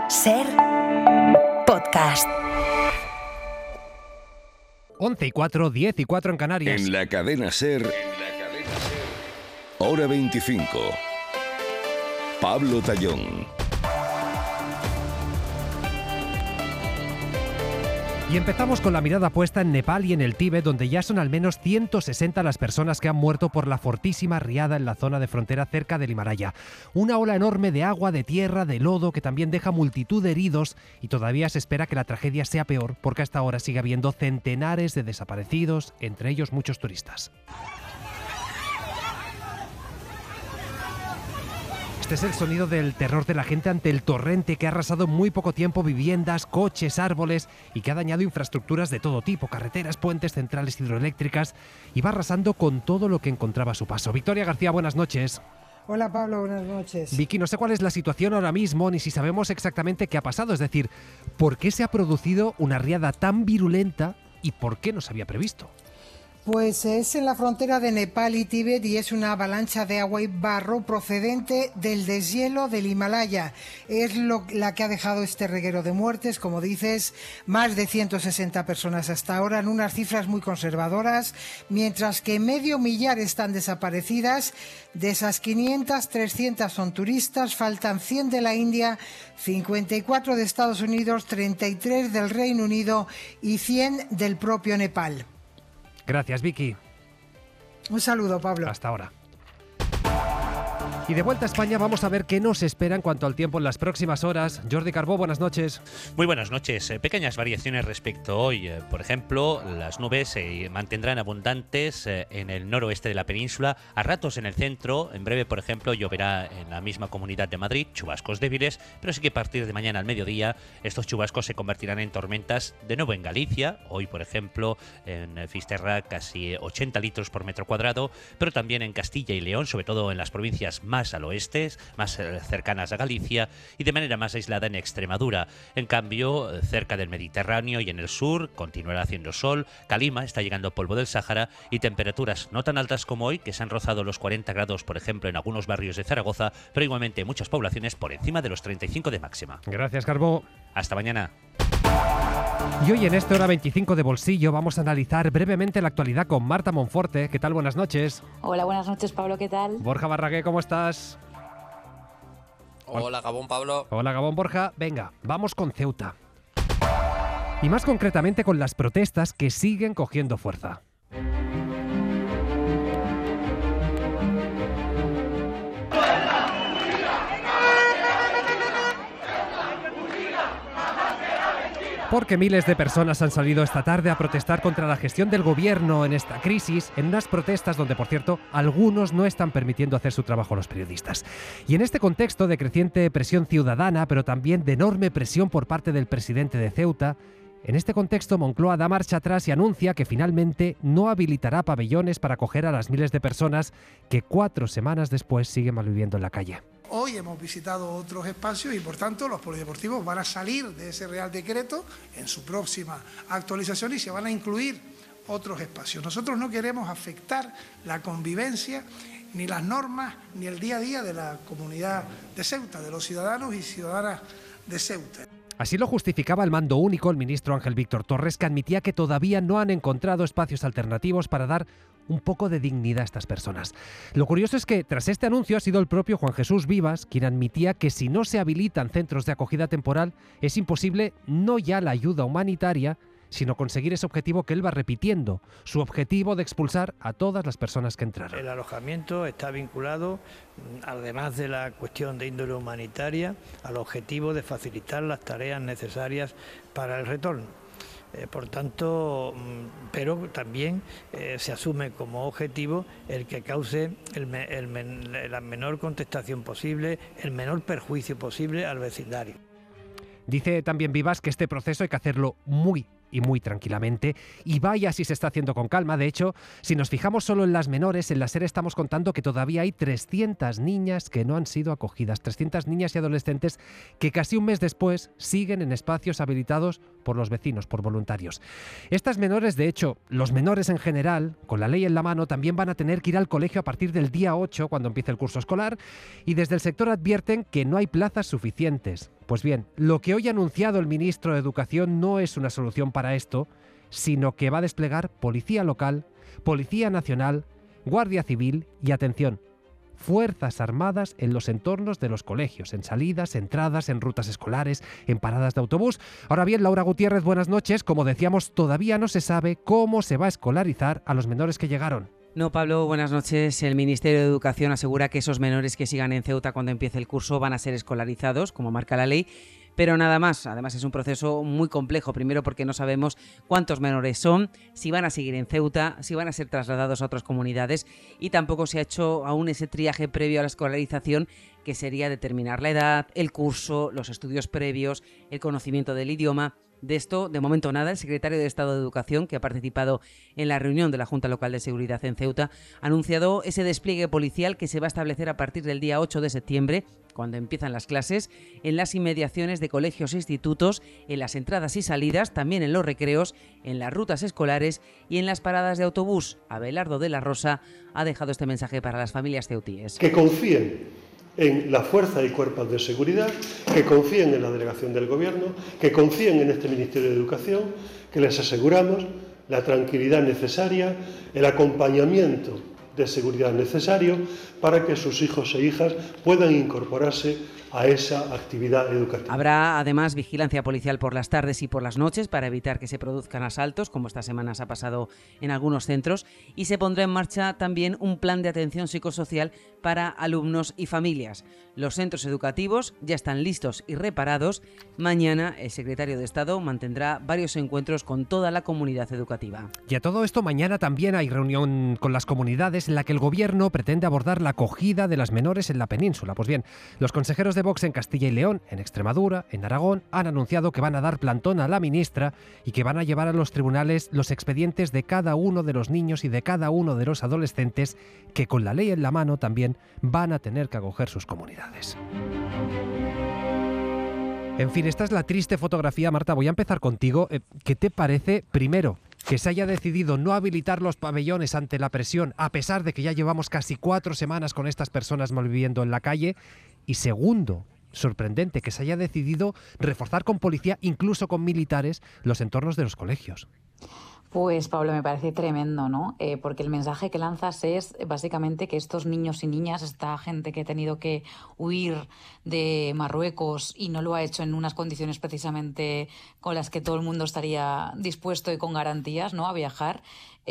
SER Podcast. 11:04, 10:04 en Canarias. En la cadena SER, Hora 25. Pablo Tallón. Y empezamos con la mirada puesta en Nepal y en el Tíbet, donde ya son al menos 160 las personas que han muerto por la fortísima riada en la zona de frontera cerca del Himalaya. Una ola enorme de agua, de tierra, de lodo, que también deja multitud de heridos, y todavía se espera que la tragedia sea peor, porque hasta ahora sigue habiendo centenares de desaparecidos, entre ellos muchos turistas. Este es el sonido del terror de la gente ante el torrente que ha arrasado en muy poco tiempo viviendas, coches, árboles y que ha dañado infraestructuras de todo tipo, carreteras, puentes, centrales hidroeléctricas, y va arrasando con todo lo que encontraba a su paso. Victoria García, buenas noches. Hola Pablo, buenas noches. Vicky, no sé cuál es la situación ahora mismo, ni si sabemos exactamente qué ha pasado, es decir, ¿por qué se ha producido una riada tan virulenta y por qué no se había previsto? Pues es en la frontera de Nepal y Tíbet y es una avalancha de agua y barro procedente del deshielo del Himalaya. Es la que ha dejado este reguero de muertes, como dices, más de 160 personas hasta ahora, en unas cifras muy conservadoras, mientras que medio millar están desaparecidas. De esas 500, 300 son turistas, faltan 100 de la India, 54 de Estados Unidos, 33 del Reino Unido y 100 del propio Nepal. Gracias, Vicky. Un saludo, Pablo. Hasta ahora. Y de vuelta a España vamos a ver qué nos espera en cuanto al tiempo en las próximas horas. Jordi Carbó, buenas noches. Muy buenas noches. Pequeñas variaciones respecto a hoy. Por ejemplo, las nubes se mantendrán abundantes en el noroeste de la península, a ratos en el centro. En breve, por ejemplo, lloverá en la misma Comunidad de Madrid, chubascos débiles, pero sí que a partir de mañana al mediodía estos chubascos se convertirán en tormentas de nuevo en Galicia. Hoy, por ejemplo, en Fisterra casi 80 litros por metro cuadrado, pero también en Castilla y León, sobre todo en las provincias más al oeste, más cercanas a Galicia, y de manera más aislada en Extremadura. En cambio, cerca del Mediterráneo y en el sur continuará haciendo sol. Calima está llegando polvo del Sáhara y temperaturas no tan altas como hoy, que se han rozado los 40 grados, por ejemplo, en algunos barrios de Zaragoza, pero igualmente en muchas poblaciones por encima de los 35 de máxima. Gracias, Carbó. Hasta mañana. Y hoy en esta hora 25 de Bolsillo vamos a analizar brevemente la actualidad con Marta Monforte. ¿Qué tal? Buenas noches. Hola, buenas noches, Pablo, ¿qué tal? Borja Barragué, ¿cómo estás? Hola, Gabón, Pablo. Hola, Gabón, Borja. Venga, vamos con Ceuta. Y más concretamente con las protestas que siguen cogiendo fuerza. Porque miles de personas han salido esta tarde a protestar contra la gestión del gobierno en esta crisis, en unas protestas donde, por cierto, algunos no están permitiendo hacer su trabajo a los periodistas. Y en este contexto de creciente presión ciudadana, pero también de enorme presión por parte del presidente de Ceuta, en este contexto Moncloa da marcha atrás y anuncia que finalmente no habilitará pabellones para acoger a las miles de personas que 4 semanas después siguen malviviendo en la calle. Hoy hemos visitado otros espacios y, por tanto, los polideportivos van a salir de ese Real Decreto en su próxima actualización y se van a incluir otros espacios. Nosotros no queremos afectar la convivencia, ni las normas, ni el día a día de la comunidad de Ceuta, de los ciudadanos y ciudadanas de Ceuta. Así lo justificaba el mando único, el ministro Ángel Víctor Torres, que admitía que todavía no han encontrado espacios alternativos para dar un poco de dignidad a estas personas. Lo curioso es que tras este anuncio ha sido el propio Juan Jesús Vivas quien admitía que si no se habilitan centros de acogida temporal es imposible no ya la ayuda humanitaria, sino conseguir ese objetivo que él va repitiendo, su objetivo de expulsar a todas las personas que entraron. El alojamiento está vinculado, además de la cuestión de índole humanitaria, al objetivo de facilitar las tareas necesarias para el retorno. Por tanto, pero también se asume como objetivo el que cause la menor contestación posible, el menor perjuicio posible al vecindario. Dice también Vivas que este proceso hay que hacerlo muy tranquilamente, y vaya si se está haciendo con calma. De hecho, si nos fijamos solo en las menores, en la SER estamos contando que todavía hay 300 niñas que no han sido acogidas, 300 niñas y adolescentes que casi un mes después siguen en espacios habilitados por los vecinos, por voluntarios. Estas menores, de hecho, los menores en general, con la ley en la mano, también van a tener que ir al colegio a partir del día 8, cuando empiece el curso escolar, y desde el sector advierten que no hay plazas suficientes. Pues bien, lo que hoy ha anunciado el ministro de Educación no es una solución para esto, sino que va a desplegar Policía Local, Policía Nacional, Guardia Civil y, atención, Fuerzas Armadas en los entornos de los colegios, en salidas, entradas, en rutas escolares, en paradas de autobús. Ahora bien, Laura Gutiérrez, buenas noches. Como decíamos, todavía no se sabe cómo se va a escolarizar a los menores que llegaron. No, Pablo, buenas noches. El Ministerio de Educación asegura que esos menores que sigan en Ceuta cuando empiece el curso van a ser escolarizados, como marca la ley, pero nada más. Además, es un proceso muy complejo, primero porque no sabemos cuántos menores son, si van a seguir en Ceuta, si van a ser trasladados a otras comunidades, y tampoco se ha hecho aún ese triaje previo a la escolarización, que sería determinar la edad, el curso, los estudios previos, el conocimiento del idioma. De esto, de momento nada. El secretario de Estado de Educación, que ha participado en la reunión de la Junta Local de Seguridad en Ceuta, ha anunciado ese despliegue policial que se va a establecer a partir del día 8 de septiembre, cuando empiezan las clases, en las inmediaciones de colegios e institutos, en las entradas y salidas, también en los recreos, en las rutas escolares y en las paradas de autobús. Abelardo de la Rosa ha dejado este mensaje para las familias ceutíes. Que confíen en la fuerza y cuerpos de seguridad, que confíen en la delegación del Gobierno, que confíen en este Ministerio de Educación, que les aseguramos la tranquilidad necesaria, el acompañamiento de seguridad necesario para que sus hijos e hijas puedan incorporarse a esa actividad educativa. Habrá además vigilancia policial por las tardes y por las noches para evitar que se produzcan asaltos, como estas semanas ha pasado en algunos centros, y se pondrá en marcha también un plan de atención psicosocial para alumnos y familias. Los centros educativos ya están listos y reparados. Mañana el secretario de Estado mantendrá varios encuentros con toda la comunidad educativa. Y a todo esto, mañana también hay reunión con las comunidades en la que el Gobierno pretende abordar la acogida de las menores en la península. Pues bien, los consejeros de Vox en Castilla y León, en Extremadura, en Aragón, han anunciado que van a dar plantón a la ministra y que van a llevar a los tribunales los expedientes de cada uno de los niños y de cada uno de los adolescentes que, con la ley en la mano, también van a tener que acoger sus comunidades. En fin, esta es la triste fotografía. Marta, voy a empezar contigo. ¿Qué te parece, primero, que se haya decidido no habilitar los pabellones ante la presión, a pesar de que ya llevamos casi 4 semanas con estas personas malviviendo en la calle? Y segundo, sorprendente, que se haya decidido reforzar con policía, incluso con militares, los entornos de los colegios. Pues Pablo, me parece tremendo, ¿no? Porque el mensaje que lanzas es básicamente que estos niños y niñas, esta gente que ha tenido que huir de Marruecos y no lo ha hecho en unas condiciones precisamente con las que todo el mundo estaría dispuesto y con garantías, ¿no?, a viajar,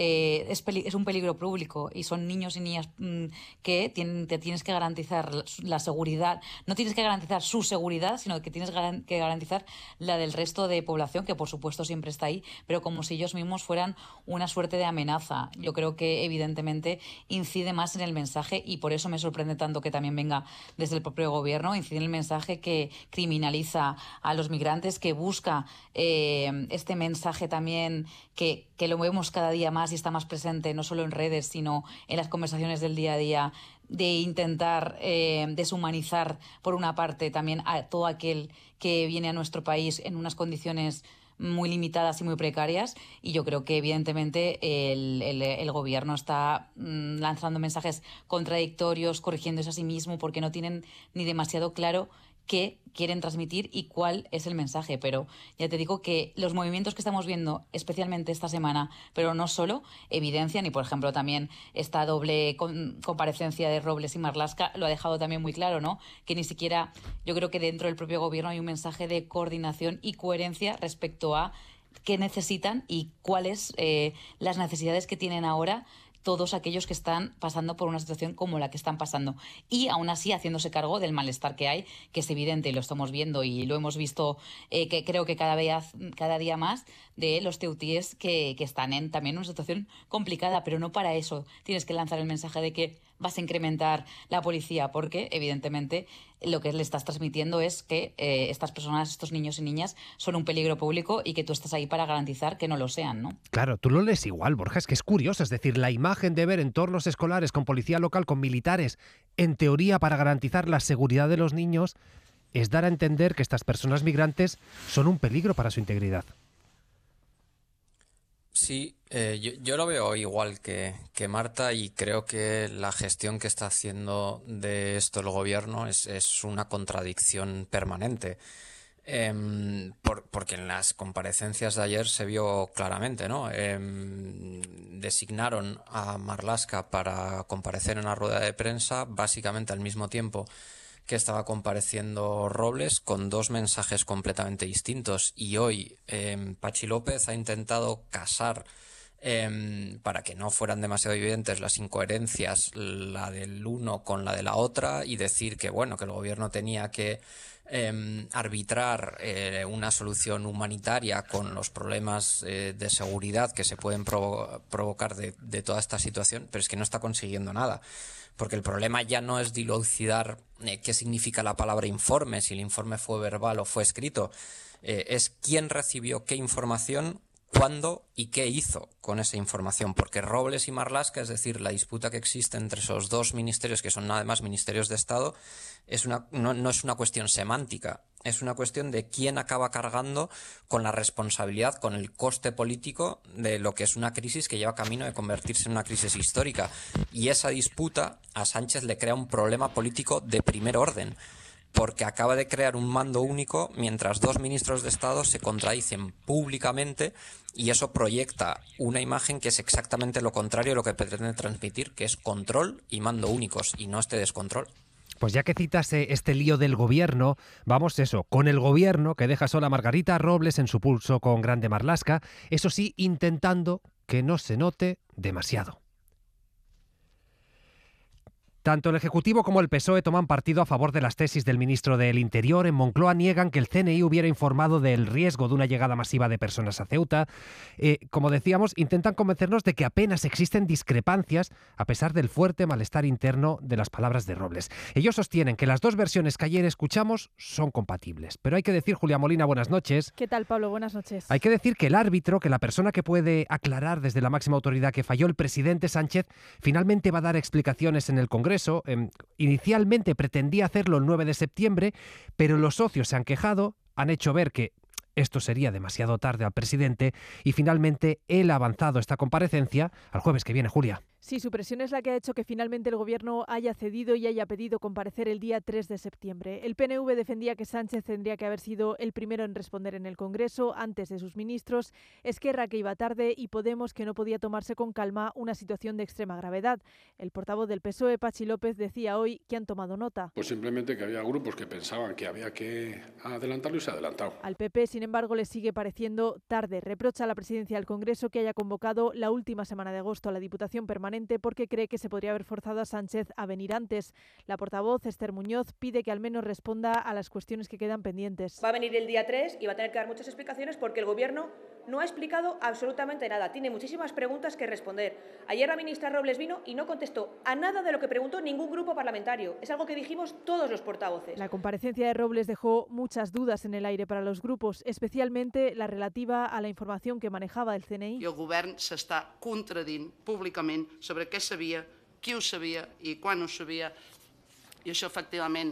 es un peligro público y son niños y niñas que te tienes que garantizar la seguridad. No tienes que garantizar su seguridad, sino que tienes que garantizar la del resto de población, que por supuesto siempre está ahí, pero como si ellos mismos fueran una suerte de amenaza. Yo creo que evidentemente incide más en el mensaje, y por eso me sorprende tanto que también venga desde el propio Gobierno. Incide en el mensaje que criminaliza a los migrantes, que busca este mensaje también que lo vemos cada día más y está más presente no solo en redes, sino en las conversaciones del día a día, de intentar deshumanizar por una parte también a todo aquel que viene a nuestro país en unas condiciones muy limitadas y muy precarias. Y yo creo que evidentemente el Gobierno está lanzando mensajes contradictorios, corrigiéndose a sí mismo, porque no tienen ni demasiado claro qué quieren transmitir y cuál es el mensaje. Pero ya te digo que los movimientos que estamos viendo, especialmente esta semana, pero no solo, evidencian, y por ejemplo también esta doble comparecencia de Robles y Marlaska lo ha dejado también muy claro, ¿no? Que ni siquiera, yo creo que dentro del propio Gobierno hay un mensaje de coordinación y coherencia respecto a qué necesitan y cuáles las necesidades que tienen ahora todos aquellos que están pasando por una situación como la que están pasando, y aún así haciéndose cargo del malestar que hay, que es evidente y lo estamos viendo y lo hemos visto, que creo que cada día más, de los ceutíes que están en también una situación complicada. Pero no para eso tienes que lanzar el mensaje de que vas a incrementar la policía, porque evidentemente lo que le estás transmitiendo es que estas personas, estos niños y niñas, son un peligro público y que tú estás ahí para garantizar que no lo sean, ¿no? Claro, tú lo lees igual, Borja, es que es curioso. Es decir, la imagen de ver entornos escolares con policía local, con militares, en teoría para garantizar la seguridad de los niños, es dar a entender que estas personas migrantes son un peligro para su integridad. Sí, yo lo veo igual que Marta, y creo que la gestión que está haciendo de esto el gobierno es una contradicción permanente. Porque en las comparecencias de ayer se vio claramente, ¿no? Designaron a Marlaska para comparecer en la rueda de prensa básicamente al mismo tiempo que estaba compareciendo Robles, con dos mensajes completamente distintos. Y hoy Patxi López ha intentado casar, para que no fueran demasiado evidentes las incoherencias, la del uno con la de la otra, y decir que bueno, que el gobierno tenía que arbitrar una solución humanitaria con los problemas de seguridad que se pueden provocar de toda esta situación, pero es que no está consiguiendo nada. Porque el problema ya no es dilucidar qué significa la palabra informe, si el informe fue verbal o fue escrito. Es quién recibió qué información, cuándo y qué hizo con esa información. Porque Robles y Marlaska, es decir, la disputa que existe entre esos dos ministerios, que son además ministerios de Estado, no es una cuestión semántica. Es una cuestión de quién acaba cargando con la responsabilidad, con el coste político de lo que es una crisis que lleva camino de convertirse en una crisis histórica. Y esa disputa a Sánchez le crea un problema político de primer orden, porque acaba de crear un mando único mientras dos ministros de Estado se contradicen públicamente, y eso proyecta una imagen que es exactamente lo contrario de lo que pretende transmitir, que es control y mando únicos, y no este descontrol. Pues ya que citas este lío del gobierno, vamos con el gobierno que deja sola a Margarita Robles en su pulso con Grande Marlaska, eso sí, intentando que no se note demasiado. Tanto el Ejecutivo como el PSOE toman partido a favor de las tesis del ministro del Interior. En Moncloa niegan que el CNI hubiera informado del riesgo de una llegada masiva de personas a Ceuta. Como decíamos, intentan convencernos de que apenas existen discrepancias a pesar del fuerte malestar interno de las palabras de Robles. Ellos sostienen que las dos versiones que ayer escuchamos son compatibles. Pero hay que decir, Julia Molina, buenas noches. ¿Qué tal, Pablo? Buenas noches. Hay que decir que el árbitro, que la persona que puede aclarar desde la máxima autoridad que falló, el presidente Sánchez, finalmente va a dar explicaciones en el Congreso. Inicialmente pretendía hacerlo el 9 de septiembre, pero los socios se han quejado, han hecho ver que esto sería demasiado tarde al presidente, y finalmente él ha avanzado esta comparecencia al jueves que viene, Julia. Sí, su presión es la que ha hecho que finalmente el Gobierno haya cedido y haya pedido comparecer el día 3 de septiembre. El PNV defendía que Sánchez tendría que haber sido el primero en responder en el Congreso, antes de sus ministros, Esquerra, que iba tarde, y Podemos, que no podía tomarse con calma una situación de extrema gravedad. El portavoz del PSOE, Patxi López, decía hoy que han tomado nota. Pues simplemente que había grupos que pensaban que había que adelantarlo y se ha adelantado. Al PP, sin embargo, le sigue pareciendo tarde. Reprocha a la presidencia del Congreso que haya convocado la última semana de agosto a la Diputación Permanente porque cree que se podría haber forzado a Sánchez a venir antes. La portavoz, Esther Muñoz, pide que al menos responda a las cuestiones que quedan pendientes. Va a venir el día 3 y va a tener que dar muchas explicaciones porque el Gobierno no ha explicado absolutamente nada. Tiene muchísimas preguntas que responder. Ayer la ministra Robles vino y no contestó a nada de lo que preguntó ningún grupo parlamentario. Es algo que dijimos todos los portavoces. La comparecencia de Robles dejó muchas dudas en el aire para los grupos, especialmente la relativa a la información que manejaba el CNI. El Govern s'està contradint públicament sobre què sabia, qui ho sabia i quan ho sabia, i això efectivament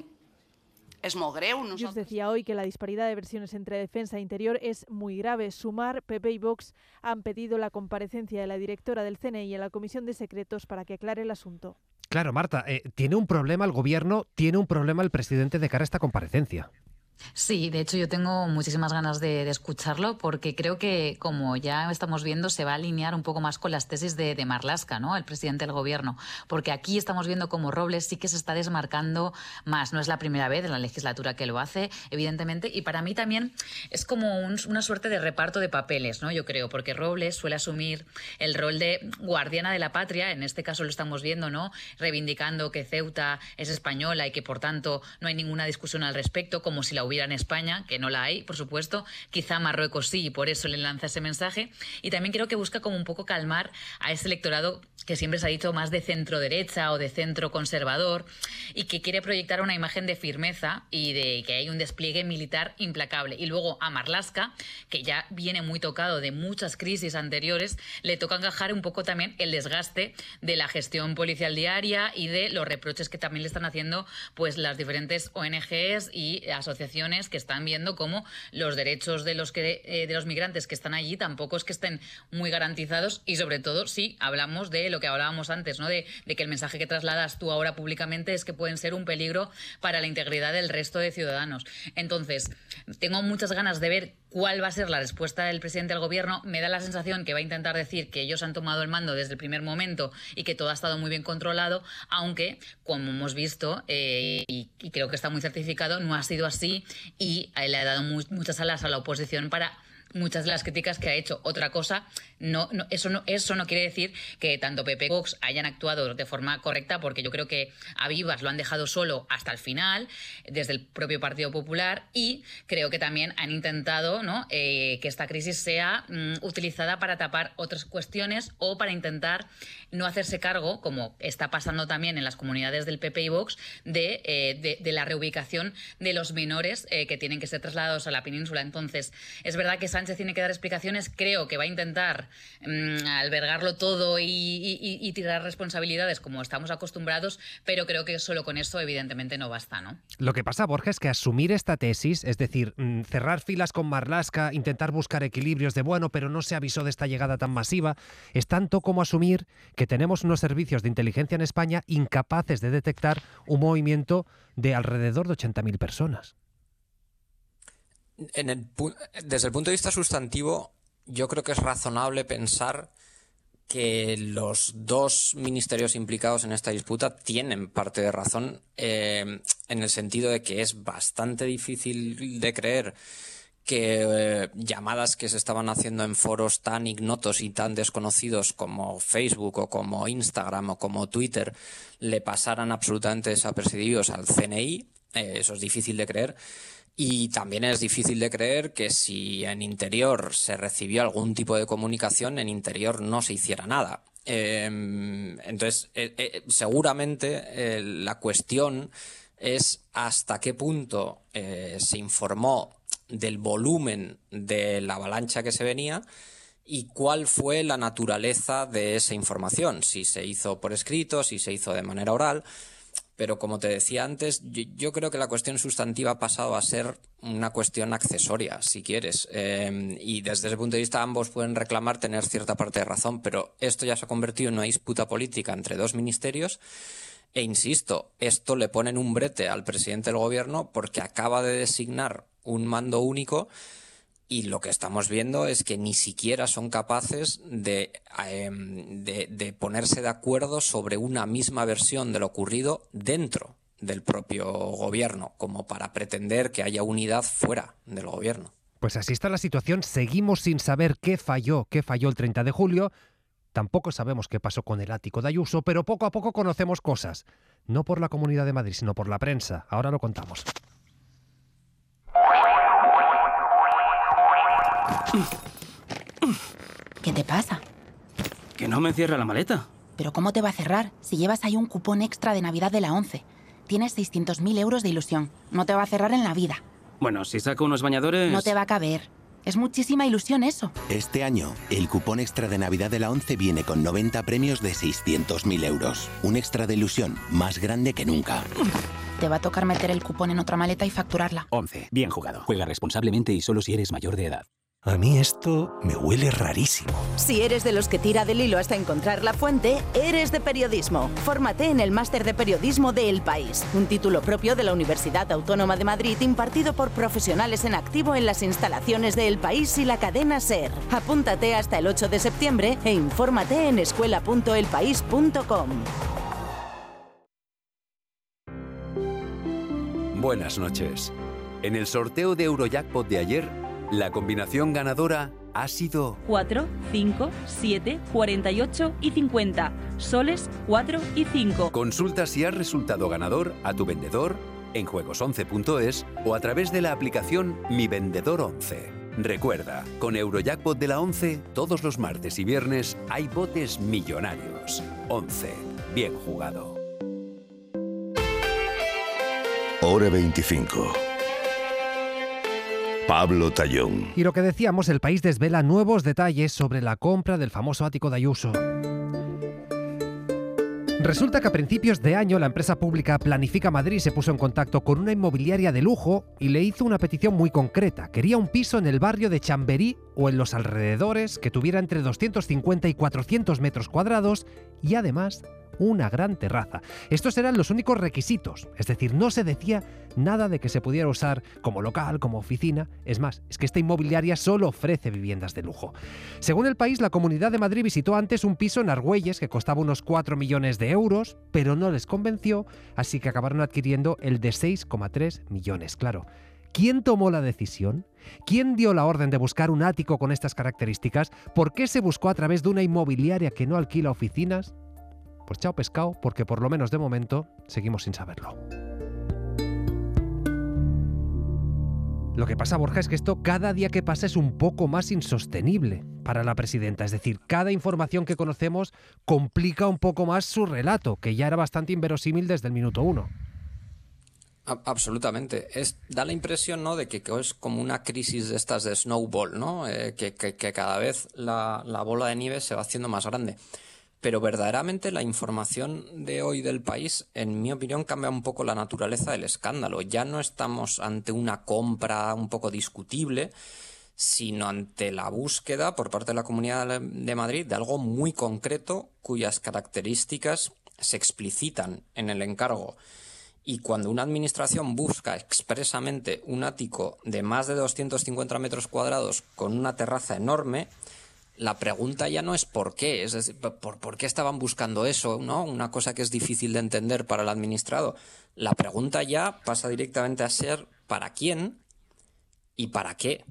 és molt greu. Junts decía hoy que la disparidad de versiones entre defensa e interior es muy grave. Sumar, PP y Vox han pedido la comparecencia de la directora del CNI en la Comisión de Secretos para que aclare el asunto. Claro, Marta, ¿tiene un problema el gobierno, tiene un problema el presidente de cara a esta comparecencia? Sí, de hecho yo tengo muchísimas ganas de escucharlo porque creo que, como ya estamos viendo, se va a alinear un poco más con las tesis de Marlaska, ¿no?, el presidente del gobierno, porque aquí estamos viendo como Robles sí que se está desmarcando más. No es la primera vez en la legislatura que lo hace, evidentemente, y para mí también es como una suerte de reparto de papeles, ¿no?, yo creo, porque Robles suele asumir el rol de guardiana de la patria, en este caso lo estamos viendo, ¿no?, reivindicando que Ceuta es española y que por tanto no hay ninguna discusión al respecto, como si la hubiera en España, que no la hay, por supuesto. Quizá Marruecos sí, y por eso le lanza ese mensaje. Y también creo que busca como un poco calmar a ese electorado que siempre se ha dicho más de centro derecha o de centro conservador, y que quiere proyectar una imagen de firmeza y de que hay un despliegue militar implacable. Y luego a Marlaska, que ya viene muy tocado de muchas crisis anteriores, le toca encajar un poco también el desgaste de la gestión policial diaria y de los reproches que también le están haciendo pues las diferentes ONGs y asociaciones que están viendo cómo los derechos de los migrantes que están allí tampoco es que estén muy garantizados, y sobre todo si hablamos de lo que hablábamos antes, ¿no? De que el mensaje que trasladas tú ahora públicamente es que pueden ser un peligro para la integridad del resto de ciudadanos. Entonces, tengo muchas ganas de ver cuál va a ser la respuesta del presidente del gobierno. Me da la sensación que va a intentar decir que ellos han tomado el mando desde el primer momento y que todo ha estado muy bien controlado, aunque, como hemos visto, y creo que está muy certificado, no ha sido así, y le ha dado muchas alas a la oposición para muchas de las críticas que ha hecho. Otra cosa, eso no quiere decir que tanto PP como Vox hayan actuado de forma correcta, porque yo creo que a Vivas lo han dejado solo hasta el final, desde el propio Partido Popular, y creo que también han intentado, ¿no?, que esta crisis sea utilizada para tapar otras cuestiones o para intentar no hacerse cargo, como está pasando también en las comunidades del PP y Vox, de la reubicación de los menores que tienen que ser trasladados a la península. Entonces, es verdad que Sánchez tiene que dar explicaciones, creo que va a intentar albergarlo todo y tirar responsabilidades como estamos acostumbrados, pero creo que solo con eso evidentemente no basta, ¿no? Lo que pasa, Borja, es que asumir esta tesis, es decir, cerrar filas con Marlaska, intentar buscar equilibrios de bueno, pero no se avisó de esta llegada tan masiva, es tanto como asumir que tenemos unos servicios de inteligencia en España incapaces de detectar un movimiento de alrededor de 80.000 personas. Desde el punto de vista sustantivo, yo creo que es razonable pensar que los dos ministerios implicados en esta disputa tienen parte de razón, en el sentido de que es bastante difícil de creer que llamadas que se estaban haciendo en foros tan ignotos y tan desconocidos como Facebook o como Instagram o como Twitter le pasaran absolutamente desapercibidos al CNI. Eso es difícil de creer. Y también es difícil de creer que si en Interior se recibió algún tipo de comunicación, en Interior no se hiciera nada. Entonces, seguramente la cuestión es hasta qué punto se informó del volumen de la avalancha que se venía y cuál fue la naturaleza de esa información, si se hizo por escrito, si se hizo de manera oral. Pero como te decía antes, yo creo que la cuestión sustantiva ha pasado a ser una cuestión accesoria, si quieres. Y desde ese punto de vista ambos pueden reclamar tener cierta parte de razón, pero esto ya se ha convertido en una disputa política entre dos ministerios. E insisto, esto le pone en un brete al presidente del gobierno porque acaba de designar un mando único y lo que estamos viendo es que ni siquiera son capaces de ponerse de acuerdo sobre una misma versión de lo ocurrido dentro del propio gobierno, como para pretender que haya unidad fuera del gobierno. Pues así está la situación. Seguimos sin saber qué falló el 30 de julio. Tampoco sabemos qué pasó con el ático de Ayuso, pero poco a poco conocemos cosas. No por la Comunidad de Madrid, sino por la prensa. Ahora lo contamos. ¿Qué te pasa? Que no me cierra la maleta. ¿Pero cómo te va a cerrar si llevas ahí un cupón extra de Navidad de la 11? Tienes 600.000 euros de ilusión. No te va a cerrar en la vida. Bueno, si saco unos bañadores... No te va a caber. Es muchísima ilusión eso. Este año, el cupón extra de Navidad de la 11 viene con 90 premios de 600.000 euros. Un extra de ilusión más grande que nunca. Te va a tocar meter el cupón en otra maleta y facturarla. 11. Bien jugado. Juega responsablemente y solo si eres mayor de edad. A mí esto me huele rarísimo. Si eres de los que tira del hilo hasta encontrar la fuente, eres de periodismo. Fórmate en el Máster de Periodismo de El País, un título propio de la Universidad Autónoma de Madrid impartido por profesionales en activo en las instalaciones de El País y la cadena SER. Apúntate hasta el 8 de septiembre e infórmate en escuela.elpaís.com. Buenas noches. En el sorteo de Eurojackpot de ayer, la combinación ganadora ha sido 4, 5, 7, 48 y 50. Soles 4 y 5. Consulta si has resultado ganador a tu vendedor en juegos11.es o a través de la aplicación Mi Vendedor 11. Recuerda, con Eurojackpot de la 11, todos los martes y viernes hay botes millonarios. 11. Bien jugado. Hora 25. Pablo Tallón. Y lo que decíamos, El País desvela nuevos detalles sobre la compra del famoso ático de Ayuso. Resulta que a principios de año la empresa pública Planifica Madrid se puso en contacto con una inmobiliaria de lujo y le hizo una petición muy concreta. Quería un piso en el barrio de Chamberí o en los alrededores que tuviera entre 250 y 400 metros cuadrados y además una gran terraza. Estos eran los únicos requisitos, es decir, no se decía nada de que se pudiera usar como local, como oficina. Es más, es que esta inmobiliaria solo ofrece viviendas de lujo. Según El País, la Comunidad de Madrid visitó antes un piso en Argüelles que costaba unos 4 millones de euros, pero no les convenció, así que acabaron adquiriendo el de 6,3 millones. Claro, ¿quién tomó la decisión? ¿Quién dio la orden de buscar un ático con estas características? ¿Por qué se buscó a través de una inmobiliaria que no alquila oficinas? Pues chao pescado, porque por lo menos de momento seguimos sin saberlo. Lo que pasa, Borja, es que esto cada día que pasa es un poco más insostenible para la presidenta. Es decir, cada información que conocemos complica un poco más su relato, que ya era bastante inverosímil desde el minuto 1. Absolutamente. Da la impresión, ¿no?, de que es como una crisis de estas de snowball, ¿no? Que cada vez la bola de nieve se va haciendo más grande. Pero verdaderamente la información de hoy del País, en mi opinión, cambia un poco la naturaleza del escándalo. Ya no estamos ante una compra un poco discutible, sino ante la búsqueda por parte de la Comunidad de Madrid de algo muy concreto cuyas características se explicitan en el encargo. Y cuando una administración busca expresamente un ático de más de 250 metros cuadrados con una terraza enorme, la pregunta ya no es por qué, es decir, ¿por qué estaban buscando eso, ¿no? Una cosa que es difícil de entender para el administrado. La pregunta ya pasa directamente a ser ¿para quién y para qué?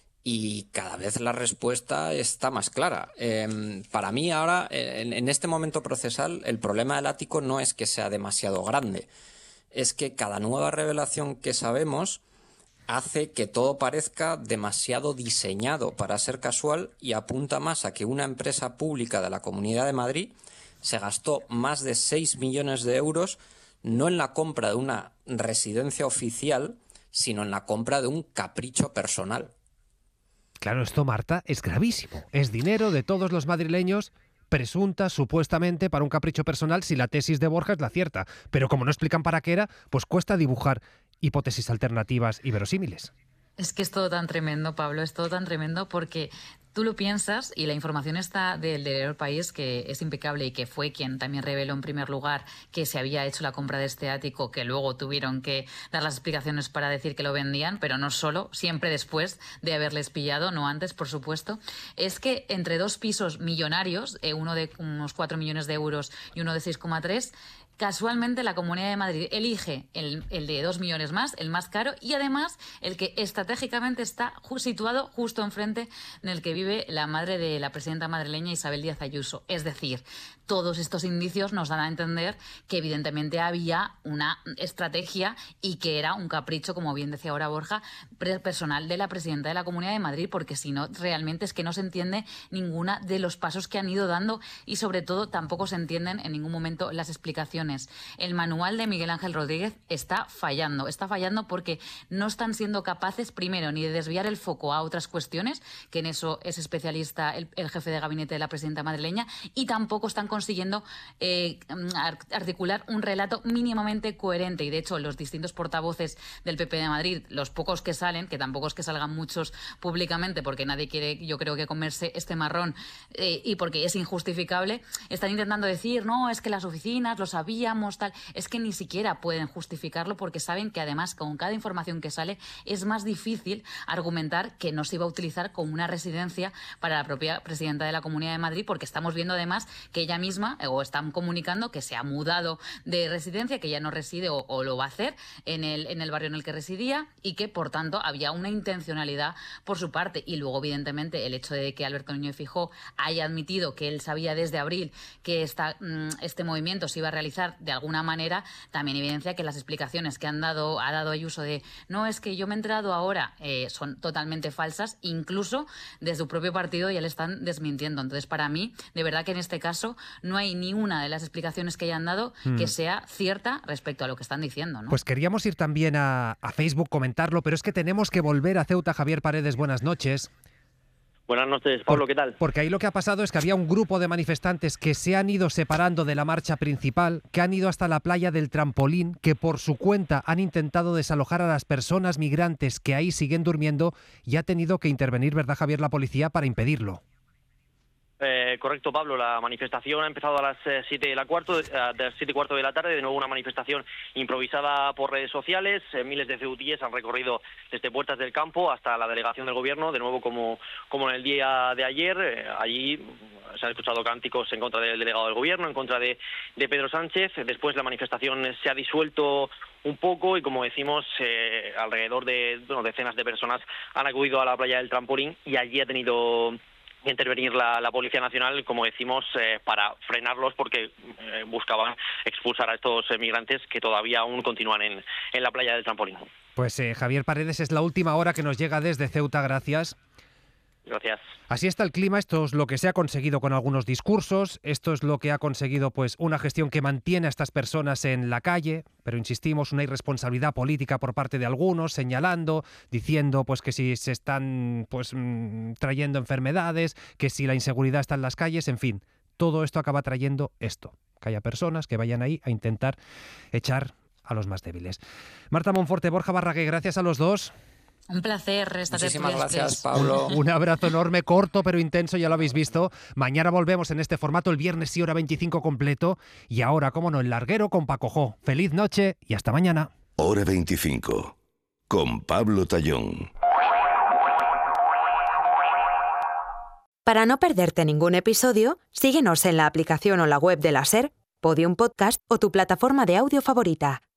Y cada vez la respuesta está más clara. Para mí ahora, en este momento procesal, el problema del ático no es que sea demasiado grande, es que cada nueva revelación que sabemos hace que todo parezca demasiado diseñado para ser casual y apunta más a que una empresa pública de la Comunidad de Madrid se gastó más de 6 millones de euros no en la compra de una residencia oficial, sino en la compra de un capricho personal. Claro, esto, Marta, es gravísimo. Es dinero de todos los madrileños, presunta, supuestamente, para un capricho personal si la tesis de Borja es la cierta. Pero como no explican para qué era, pues cuesta dibujar hipótesis alternativas y verosímiles. Es que es todo tan tremendo, Pablo, es todo tan tremendo porque tú lo piensas y la información está del diario El País, que es impecable y que fue quien también reveló en primer lugar que se había hecho la compra de este ático, que luego tuvieron que dar las explicaciones para decir que lo vendían, pero no solo, siempre después de haberles pillado, no antes, por supuesto. Es que entre dos pisos millonarios, uno de unos 4 millones de euros y uno de 6,3, casualmente la Comunidad de Madrid elige el de 2 millones más, el más caro, y además el que estratégicamente está situado justo enfrente en el que vive la madre de la presidenta madrileña Isabel Díaz Ayuso. Es decir, todos estos indicios nos dan a entender que evidentemente había una estrategia y que era un capricho, como bien decía ahora Borja, personal de la presidenta de la Comunidad de Madrid, porque si no, realmente es que no se entiende ninguna de los pasos que han ido dando y sobre todo tampoco se entienden en ningún momento las explicaciones. El manual de Miguel Ángel Rodríguez está fallando porque no están siendo capaces, primero, ni de desviar el foco a otras cuestiones, que en eso es especialista el jefe de gabinete de la presidenta madrileña, y tampoco están consiguiendo articular un relato mínimamente coherente. Y de hecho, los distintos portavoces del PP de Madrid, los pocos que salen, que tampoco es que salgan muchos públicamente, porque nadie quiere, yo creo, que comerse este marrón y porque es injustificable, están intentando decir, no, es que las oficinas lo sabíamos, tal. Es que ni siquiera pueden justificarlo porque saben que además con cada información que sale es más difícil argumentar que no se iba a utilizar como una residencia para la propia presidenta de la Comunidad de Madrid, porque estamos viendo además que ella misma, o están comunicando que se ha mudado de residencia, que ya no reside o lo va a hacer en el barrio en el que residía, y que por tanto había una intencionalidad por su parte. Y luego evidentemente el hecho de que Alberto Núñez Feijóo haya admitido que él sabía desde abril que este movimiento se iba a realizar aprovechar de alguna manera, también evidencia que las explicaciones que ha dado Ayuso de no, es que yo me he enterado ahora, son totalmente falsas, incluso desde su propio partido ya le están desmintiendo. Entonces, para mí, de verdad que en este caso no hay ni una de las explicaciones que hayan dado que sea cierta respecto a lo que están diciendo, ¿no? Pues queríamos ir también a Facebook, comentarlo, pero es que tenemos que volver a Ceuta. Javier Paredes, buenas noches. Buenas noches, Pablo, ¿qué tal? Porque ahí lo que ha pasado es que había un grupo de manifestantes que se han ido separando de la marcha principal, que han ido hasta la playa del Trampolín, que por su cuenta han intentado desalojar a las personas migrantes que ahí siguen durmiendo y ha tenido que intervenir, ¿verdad, Javier, la policía para impedirlo? Correcto, Pablo. La manifestación ha empezado a las 7:15 de la tarde. De nuevo una manifestación improvisada por redes sociales. Miles de ceutíes han recorrido desde Puertas del Campo hasta la delegación del Gobierno, de nuevo como en el día de ayer. Allí se han escuchado cánticos en contra del delegado del Gobierno, en contra de Pedro Sánchez. Después la manifestación se ha disuelto un poco y, como decimos, alrededor de decenas de personas han acudido a la playa del Trampolín y allí ha tenido intervenir la Policía Nacional, como decimos, para frenarlos porque buscaban expulsar a estos migrantes que todavía aún continúan en la playa del Trampolín. Pues Javier Paredes, es la última hora que nos llega desde Ceuta, gracias. Gracias. Así está el clima, esto es lo que se ha conseguido con algunos discursos, esto es lo que ha conseguido pues una gestión que mantiene a estas personas en la calle, pero insistimos, una irresponsabilidad política por parte de algunos, señalando, diciendo pues que si se están pues trayendo enfermedades, que si la inseguridad está en las calles, en fin, todo esto acaba trayendo esto, que haya personas que vayan ahí a intentar echar a los más débiles. Marta Monforte, Borja Barraguer, gracias a los dos. Un placer. Muchísimas gracias, Pablo. Un abrazo enorme, corto pero intenso, ya lo habéis visto. Mañana volvemos en este formato, el viernes sí, hora 25 completo. Y ahora, cómo no, el larguero con Paco Jo. Feliz noche y hasta mañana. Hora 25, con Pablo Tallón. Para no perderte ningún episodio, síguenos en la aplicación o la web de la SER, Podium Podcast o tu plataforma de audio favorita.